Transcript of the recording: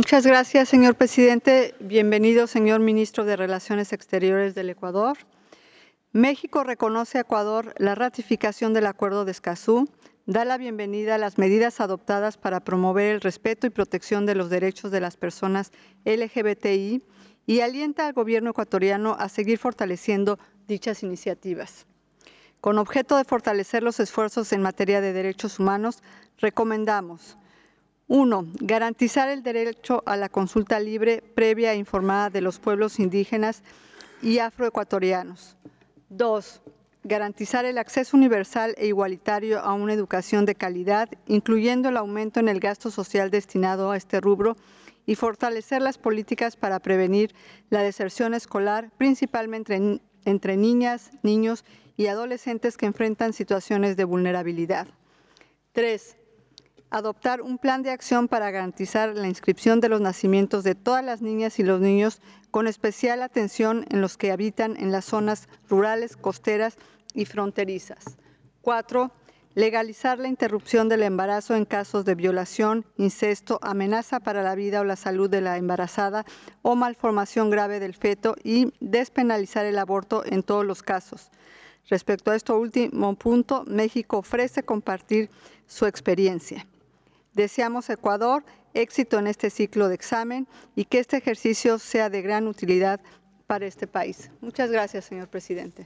Muchas gracias, señor presidente. Bienvenido, señor ministro de Relaciones Exteriores del Ecuador. México reconoce a Ecuador la ratificación del Acuerdo de Escazú, da la bienvenida a las medidas adoptadas para promover el respeto y protección de los derechos de las personas LGBTI y alienta al gobierno ecuatoriano a seguir fortaleciendo dichas iniciativas. Con objeto de fortalecer los esfuerzos en materia de derechos humanos, recomendamos: 1. Garantizar el derecho a la consulta libre, previa e informada de los pueblos indígenas y afroecuatorianos. 2. Garantizar el acceso universal e igualitario a una educación de calidad, incluyendo el aumento en el gasto social destinado a este rubro y fortalecer las políticas para prevenir la deserción escolar, principalmente entre niñas, niños y adolescentes que enfrentan situaciones de vulnerabilidad. 3. Adoptar un plan de acción para garantizar la inscripción de los nacimientos de todas las niñas y los niños, con especial atención en los que habitan en las zonas rurales, costeras y fronterizas. 4. Legalizar la interrupción del embarazo en casos de violación, incesto, amenaza para la vida o la salud de la embarazada o malformación grave del feto y despenalizar el aborto en todos los casos. Respecto a este último punto, México ofrece compartir su experiencia. Deseamos a Ecuador éxito en este ciclo de examen y que este ejercicio sea de gran utilidad para este país. Muchas gracias, señor presidente.